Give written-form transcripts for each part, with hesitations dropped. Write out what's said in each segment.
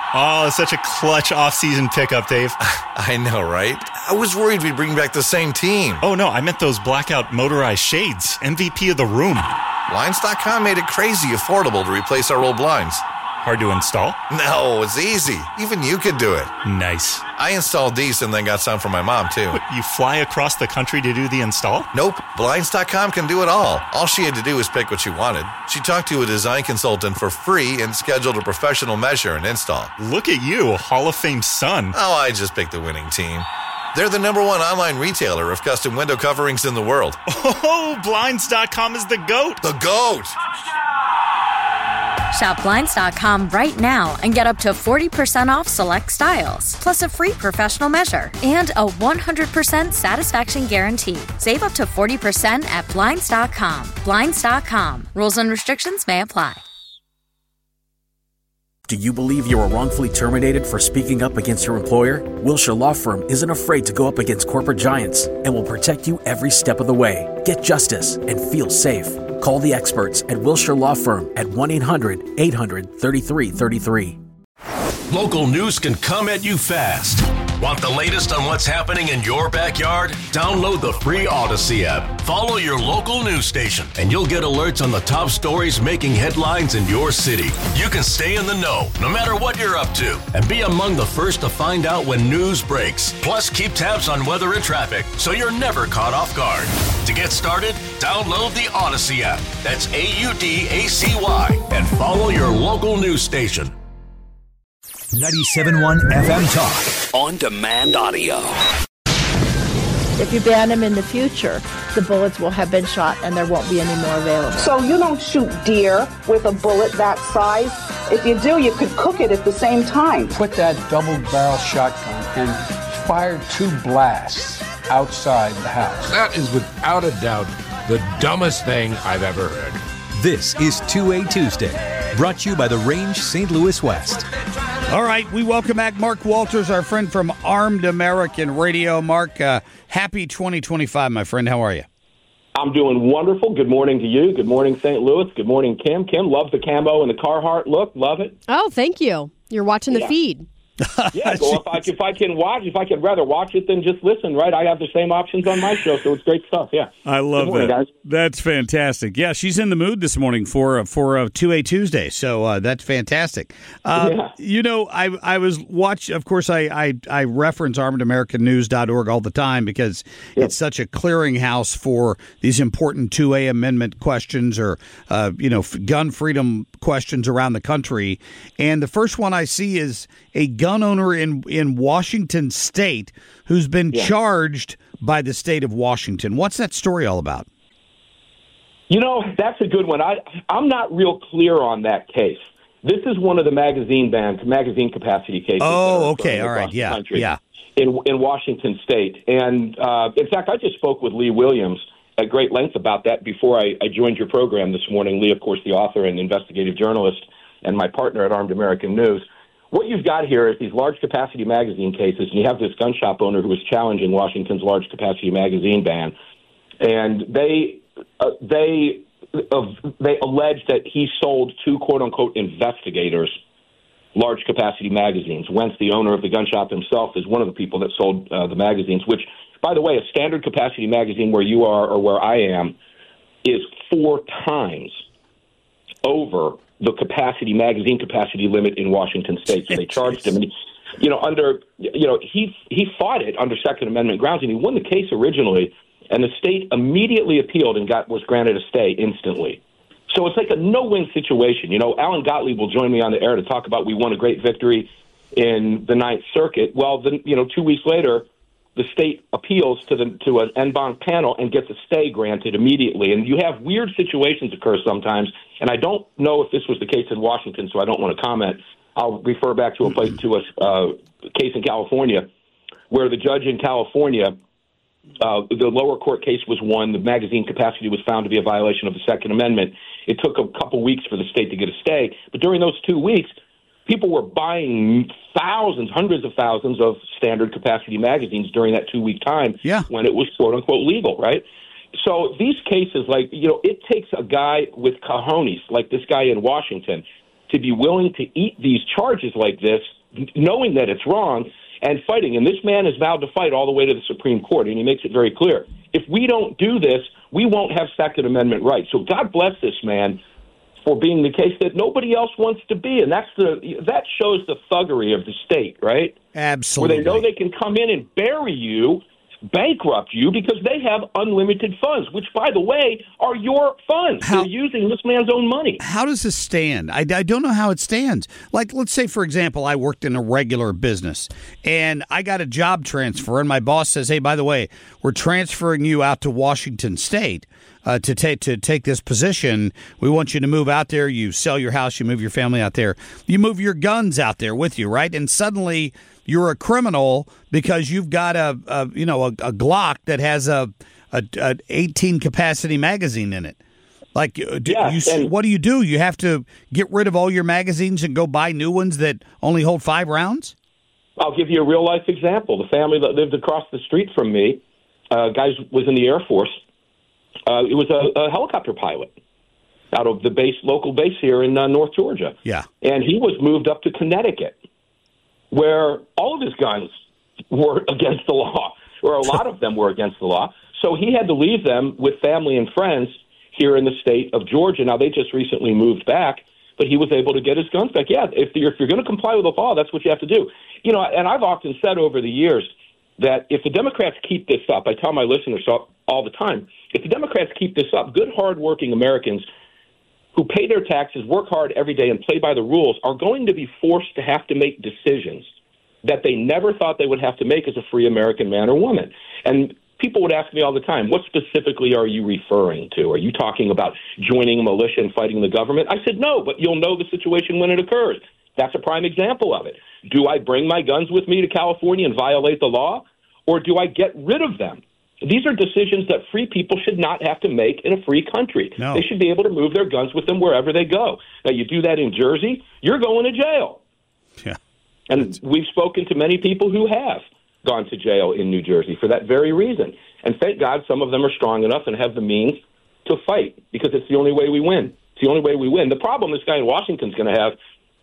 Oh, such a clutch off-season pickup, Dave. I know, right? I was worried we'd bring back the same team. Oh, no, I meant those blackout motorized shades. MVP of the room. Blinds.com made it crazy affordable to replace our old blinds. Hard to install? No, it's easy. Even you could do it. Nice. I installed these and then got some for my mom, too. What, you fly across the country to do the install? Nope. Blinds.com can do it all. All she had to do was pick what she wanted. She talked to a design consultant for free and scheduled a professional measure and install. Look at you, Hall of Fame son. Oh, I just picked the winning team. They're the #1 online retailer of custom window coverings in the world. Oh, Blinds.com is the GOAT. The GOAT! Shop Blinds.com right now and get up to 40% off select styles, plus a free professional measure and a 100% satisfaction guarantee. Save up to 40% at Blinds.com. Blinds.com. Rules and restrictions may apply. Do you believe you were wrongfully terminated for speaking up against your employer? Wilshire Law Firm isn't afraid to go up against corporate giants and will protect you every step of the way. Get justice and feel safe. Call the experts at Wilshire Law Firm at 1-800-800-3333. Local news can come at you fast. Want the latest on what's happening in your backyard? Download the free Odyssey app. Follow your local news station, and you'll get alerts on the top stories making headlines in your city. You can stay in the know, no matter what you're up to, and be among the first to find out when news breaks. Plus, keep tabs on weather and traffic, so you're never caught off guard. To get started, download the Odyssey app. That's AUDACY, and follow your local news station. 97.1 FM Talk. On demand audio. If you ban them in the future, the bullets will have been shot and there won't be any more available. So you don't shoot deer with a bullet that size. If you do, you could cook it at the same time. Put that double-barrel shotgun and fire 2 blasts outside the house. That is without a doubt the dumbest thing I've ever heard. This is 2A Tuesday, brought to you by the Range St. Louis West. All right, we welcome back Mark Walters, our friend from Armed American Radio. Mark, happy 2025, my friend. How are you? I'm doing wonderful. Good morning to you. Good morning, St. Louis. Good morning, Kim. Kim, love the camo and the Carhartt look. Love it. Oh, thank you. You're watching the feed. Yeah, well, if I could rather watch it than just listen, right? I have the same options on my show, so it's great stuff, yeah. I love Good morning, that. Guys. That's fantastic. Yeah, she's in the mood this morning for a 2A Tuesday, so that's fantastic. You know, I was watching, of course, I reference armedamericannews.org all the time because it's such a clearinghouse for these important 2A amendment questions or, gun freedom questions around the country. And the first one I see is a gun owner in Washington State who's been charged by the state of Washington. What's that story all about? You know, that's a good one. I'm not real clear on that case. This is one of the magazine capacity cases. Oh, okay. All right. Yeah. In Washington State. And in fact, I just spoke with Lee Williams at great length about that before I joined your program this morning. Lee, of course, the author and investigative journalist and my partner at Armed American News. What you've got here is these large capacity magazine cases, and you have this gun shop owner who is challenging Washington's large capacity magazine ban, and they allege that he sold to quote unquote investigators large capacity magazines. Wentz, the owner of the gun shop himself, is one of the people that sold the magazines. Which, by the way, a standard capacity magazine where you are or where I am is 4 times over the magazine capacity limit in Washington State. So they charged him, and he fought it under Second Amendment grounds, and he won the case originally, and the state immediately appealed and was granted a stay instantly. So it's like a no-win situation. You know, Alan Gottlieb will join me on the air to talk about we won a great victory in the Ninth Circuit. Well, then 2 weeks later, the state appeals to an en banc panel and gets a stay granted immediately. And you have weird situations occur sometimes, and I don't know if this was the case in Washington, so I don't want to comment. I'll refer back to a case in California where the judge in California, the lower court case was won. The magazine capacity was found to be a violation of the Second Amendment. It took a couple weeks for the state to get a stay, but during those 2 weeks, people were buying hundreds of thousands of standard capacity magazines during that 2 week time when it was quote unquote legal, right? So these cases, it takes a guy with cojones, like this guy in Washington, to be willing to eat these charges like this knowing that it's wrong and fighting. And this man has vowed to fight all the way to the Supreme Court, and he makes it very clear. If we don't do this, we won't have Second Amendment rights. So God bless this man for being the case that nobody else wants to be. And that shows the thuggery of the state, right? Absolutely. Where they know they can come in and bury you, bankrupt you, because they have unlimited funds, which, by the way, are your funds. They're using this man's own money. How does this stand? I don't know how it stands. Like, let's say, for example, I worked in a regular business, and I got a job transfer, and my boss says, hey, by the way, we're transferring you out to Washington State to take this position. We want you to move out there. You sell your house. You move your family out there. You move your guns out there with you, right? And suddenly you're a criminal because you've got a Glock that has a 18 capacity magazine in it. Like, what do? You have to get rid of all your magazines and go buy new ones that only hold 5 rounds? I'll give you a real life example. The family that lived across the street from me, guy was in the Air Force. It was a helicopter pilot out of the local base here in North Georgia. Yeah. And he was moved up to Connecticut, where all of his guns were against the law, or a lot of them were against the law. So he had to leave them with family and friends here in the state of Georgia. Now, they just recently moved back, but he was able to get his guns back. Yeah, if you're going to comply with the law, that's what you have to do. You know, and I've often said over the years that if the Democrats keep this up, I tell my listeners all the time, if the Democrats keep this up, good, hardworking Americans who pay their taxes, work hard every day, and play by the rules are going to be forced to have to make decisions that they never thought they would have to make as a free American man or woman. And people would ask me all the time, what specifically are you referring to? Are you talking about joining a militia and fighting the government? I said, no, but you'll know the situation when it occurs. That's a prime example of it. Do I bring my guns with me to California and violate the law, or do I get rid of them? These are decisions that free people should not have to make in a free country. No. They should be able to move their guns with them wherever they go. Now, you do that in Jersey, you're going to jail. Yeah. And we've spoken to many people who have gone to jail in New Jersey for that very reason. And thank God some of them are strong enough and have the means to fight, because it's the only way we win. It's the only way we win. The problem this guy in Washington's going to have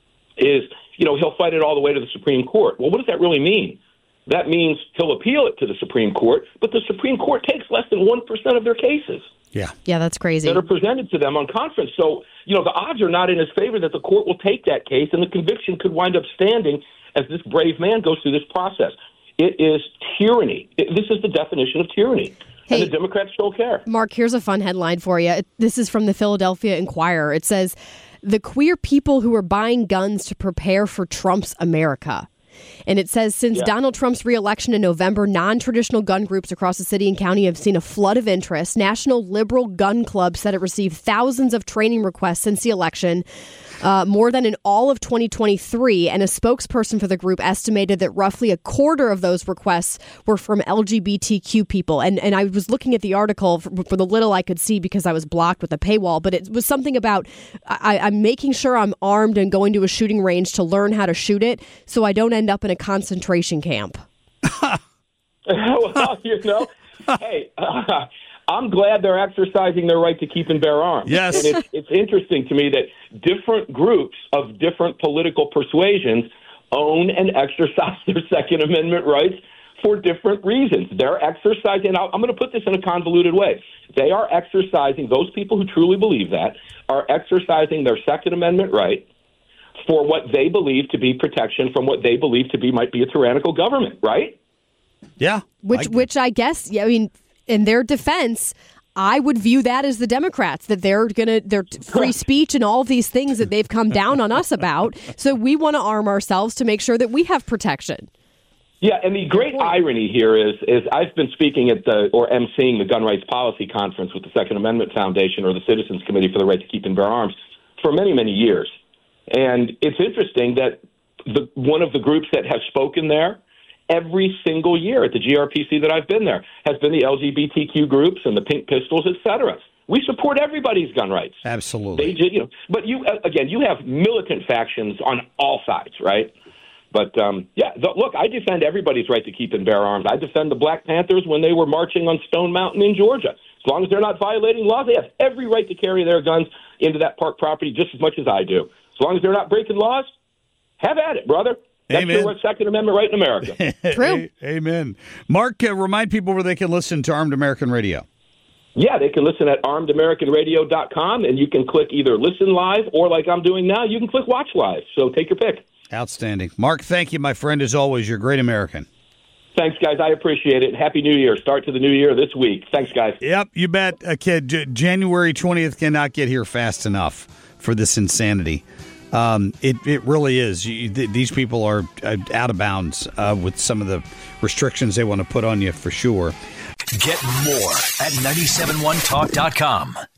is, he'll fight it all the way to the Supreme Court. Well, what does that really mean? That means he'll appeal it to the Supreme Court, but the Supreme Court takes less than 1% of their cases. Yeah. Yeah, that's crazy. That are presented to them on conference. So, the odds are not in his favor that the court will take that case, and the conviction could wind up standing as this brave man goes through this process. It is tyranny. This is the definition of tyranny. Hey, and the Democrats don't care. Mark, here's a fun headline for you. This is from the Philadelphia Inquirer. It says, the queer people who are buying guns to prepare for Trump's America. And it says, since Donald Trump's reelection in November, non-traditional gun groups across the city and county have seen a flood of interest. National Liberal Gun Club said it received thousands of training requests since the election, more than in all of 2023. And a spokesperson for the group estimated that roughly a quarter of those requests were from LGBTQ people. And I was looking at the article for the little I could see because I was blocked with a paywall. But it was something about I'm making sure I'm armed and going to a shooting range to learn how to shoot it so I don't end up in a concentration camp. Well, hey, I'm glad they're exercising their right to keep and bear arms. Yes. And it's interesting to me that different groups of different political persuasions own and exercise their Second Amendment rights for different reasons. They're exercising, and I'm going to put this in a convoluted way. They are exercising, those people who truly believe that, are exercising their Second Amendment right for what they believe to be protection from what they believe to be might be a tyrannical government, right? Yeah. Which I guess, in their defense, I would view that as the Democrats, that they're free speech and all of these things that they've come down on us about. So we want to arm ourselves to make sure that we have protection. Yeah, and the great irony here is I've been speaking at or emceeing the Gun Rights Policy Conference with the Second Amendment Foundation or the Citizens Committee for the Right to Keep and Bear Arms for many, many years. And it's interesting that one of the groups that has spoken there every single year at the GRPC that I've been there has been the LGBTQ groups and the Pink Pistols, et cetera. We support everybody's gun rights. Absolutely. But you have militant factions on all sides, right? But, look, I defend everybody's right to keep and bear arms. I defend the Black Panthers when they were marching on Stone Mountain in Georgia. As long as they're not violating laws, they have every right to carry their guns into that park property just as much as I do. As long as they're not breaking laws, have at it, brother. That's Amen. your Second Amendment right in America. True. Amen. Mark, remind people where they can listen to Armed American Radio. Yeah, they can listen at armedamericanradio.com, and you can click either listen live or, like I'm doing now, you can click watch live. So take your pick. Outstanding. Mark, thank you, my friend, as always. You're a great American. Thanks, guys. I appreciate it. Happy New Year. Start to the new year this week. Thanks, guys. Yep, you bet. Kid, January 20th cannot get here fast enough for this insanity. It really is. These people are out of bounds with some of the restrictions they want to put on you for sure. Get more at 971talk.com.